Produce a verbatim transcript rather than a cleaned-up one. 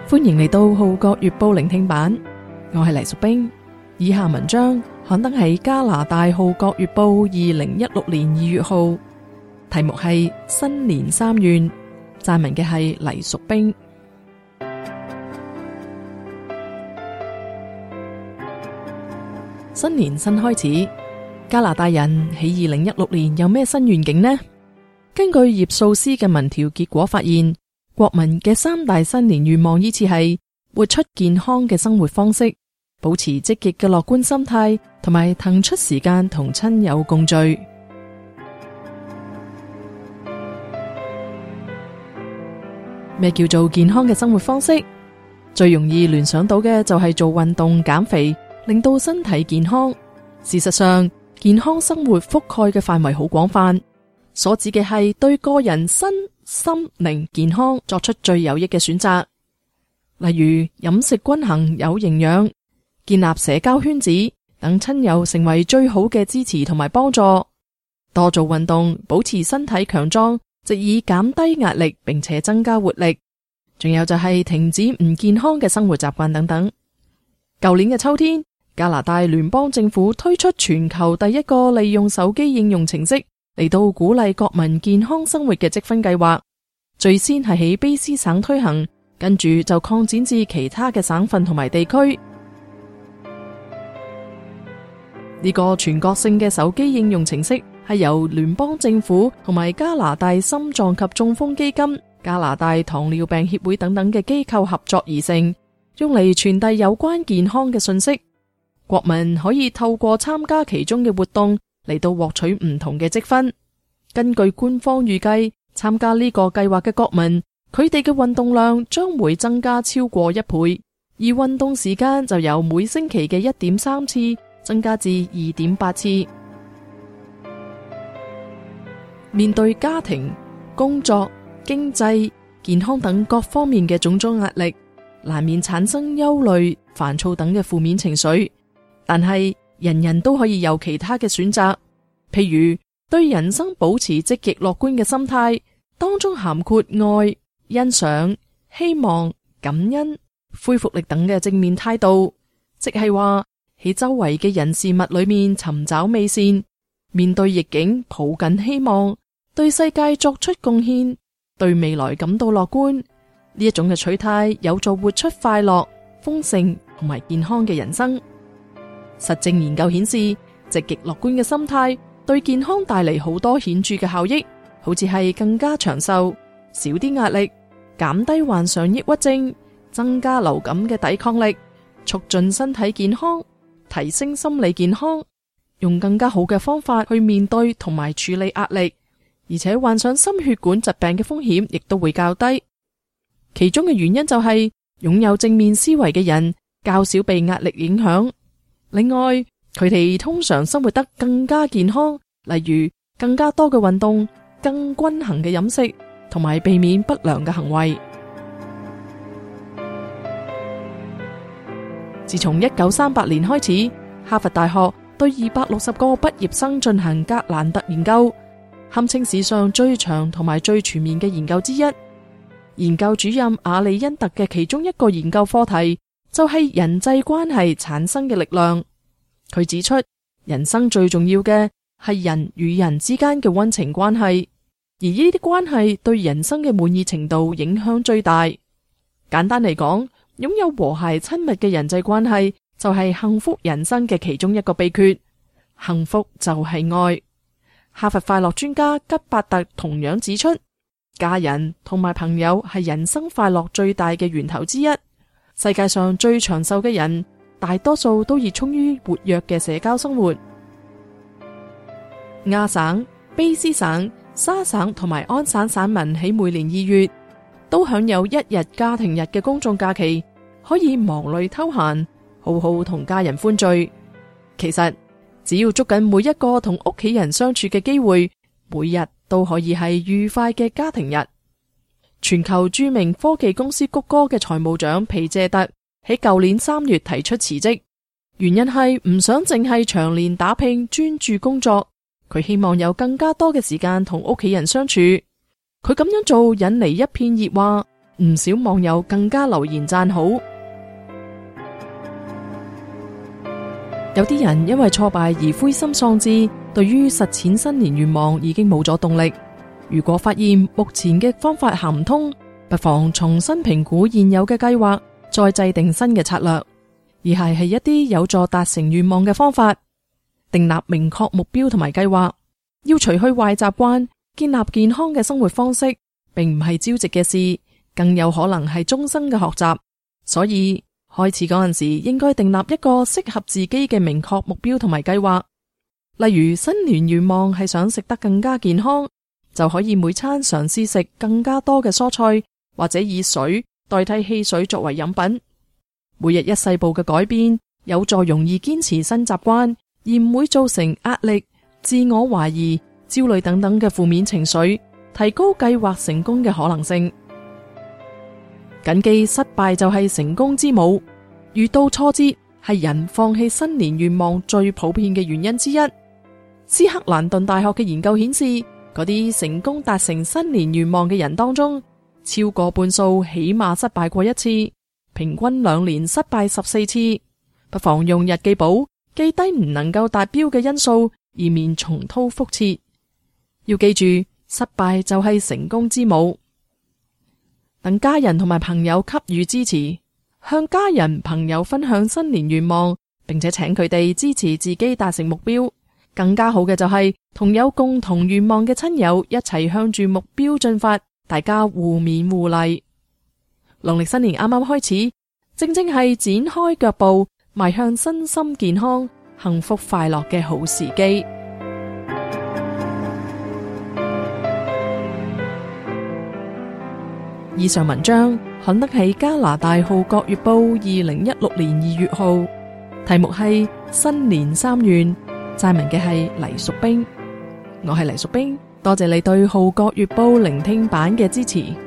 歡迎嚟到《號角月報》聆聽版，我係黎淑冰。以下文章刊登喺加拿大《號角月報》二零一六年二月號，題目係新年三願，撰文嘅係黎淑冰。新年新開始，加拿大人喺二零一六年有咩新願景呢？根據葉素斯嘅民調結果發現，國民嘅三大新年願望依次係活出健康嘅生活方式，保持積極嘅樂觀心態，同埋騰出時間同親友共聚。咩叫做健康嘅生活方式？最容易聯想到嘅就係做運動減肥，令到身體健康。事實上，健康生活覆蓋嘅範圍好廣泛，所指嘅係對個人身心靈健康作出最有益嘅選擇，例如飲食均衡有營養，建立社交圈子，等親友成為最好嘅支持同埋幫助，多做運動，保持身體強壯，藉以減低壓力並且增加活力。仲有就係停止唔健康嘅生活習慣等等。舊年嘅秋天，加拿大聯邦政府推出全球第一個利用手機應用程式嚟到鼓勵國民健康生活嘅積分計劃，最先係喺卑詩省推行，跟住就擴展至其他嘅省份同埋地區。呢個全國性嘅手機應用程式係由聯邦政府同埋加拿大心臟及中風基金、加拿大糖尿病協會等等嘅機構合作而成，用嚟傳遞有關健康嘅信息。國民可以透過參加其中嘅活動嚟到獲取唔同嘅積分。根據官方預計，參加呢個計劃嘅國民，佢哋嘅運動量將會增加超過一倍，而運動時間就由每星期嘅一點三次增加至二點八次。面對家庭、工作、經濟、健康等各方面嘅種種壓力，難免產生憂慮、煩躁等嘅負面情緒。但係人人都可以有其他嘅選擇，譬如對人生保持積極樂觀嘅心態，當中涵括愛、欣賞、希望、感恩、恢復力等嘅正面態度，即係話喺周圍嘅人事物裏面尋找美善，面對逆境抱緊希望，對世界作出貢獻，對未來感到樂觀。呢一種嘅取態有助活出快樂、豐盛同埋健康嘅人生。實證研究顯示，積極樂觀嘅心態對健康帶嚟好多顯著嘅效益，好似係更加長壽、少啲壓力、減低患上抑鬱症、增加流感嘅抵抗力、促進身體健康、提升心理健康，用更加好嘅方法去面對同埋處理壓力，而且患上心血管疾病嘅風險亦都會較低。其中嘅原因就係擁有正面思維嘅人較少被壓力影響。另外，佢哋通常生活得更加健康，例如更加多嘅運動、更均衡嘅飲食，同埋避免不良嘅行為。自從一九三八年開始，哈佛大學對二百六十個畢業生進行格蘭特研究，堪稱史上最長同埋最全面嘅研究之一。研究主任阿里恩特嘅其中一個研究課題就係人際關係產生嘅力量。佢指出，人生最重要嘅係人與人之間嘅溫情關係，而呢啲關係對人生嘅滿意程度影響最大。簡單嚟講，擁有和諧親密嘅人際關係就係幸福人生嘅其中一個秘訣。幸福就係愛。哈佛快樂專家吉伯特同樣指出，家人同埋朋友係人生快樂最大嘅源頭之一。世界上最長壽嘅人，大多數都熱衷於活躍嘅社交生活。亞省、卑詩省、沙省同埋安省省民喺每年二月都享有一日家庭日嘅公眾假期，可以忙裏偷閒，好好同家人歡聚。其實只要捉緊每一個同屋企人相處嘅機會，每日都可以係愉快嘅家庭日。全球著名科技公司谷歌嘅財務長皮謝特喺舊年三月提出辭職，原因係唔想淨係長年打拼專注工作，佢希望有更加多嘅時間同屋企人相處。佢咁樣做引嚟一片熱話， 唔少網友更加留言讚好。有啲人因為挫敗而灰心喪志，對於實踐新年願望已經冇咗動力。如果發現目前嘅方法行唔通，不妨重新評估現有嘅計劃，再制定新嘅策略，而係係一啲有助達成願望嘅方法。訂立明確目標同埋計劃，要除去壞習慣，建立健康嘅生活方式，並唔係朝夕嘅事，更有可能係終生嘅學習。所以開始嗰陣時，應該訂立一個適合自己嘅明確目標同埋計劃。例如新年願望係想食得更加健康，就可以每餐嘗試食更加多嘅蔬菜，或者以水代替汽水作為飲品。每日一細步嘅改變，有助容易堅持新習慣，而唔會造成壓力、自我懷疑、焦慮等等嘅負面情緒，提高計劃成功嘅可能性。謹記失敗就係成功之母，遇到挫折係人放棄新年願望最普遍嘅原因之一。斯克蘭頓大學嘅研究顯示，嗰啲成功達成新年願望嘅人當中，超過半數起碼失敗過一次，平均兩年失敗十四次。不妨用日記簿記低唔能夠達標嘅因素，以免重蹈覆轍。要記住，失敗就係成功之母。等家人同埋朋友給予支持，向家人朋友分享新年願望，並且請佢哋支持自己達成目標。更加好嘅就係同有共同願望嘅親友一齊向住目標進發，大家互勉互勵。農曆新年啱啱開始，正正係展開腳步邁向身心健康、幸福快樂嘅好時機。以上文章刊登喺加拿大《號角月報》二零一六年二月號，題目係新年三願。撰文嘅係黎淑冰，我係黎淑冰，多謝你對《號角月報》聆聽版嘅支持。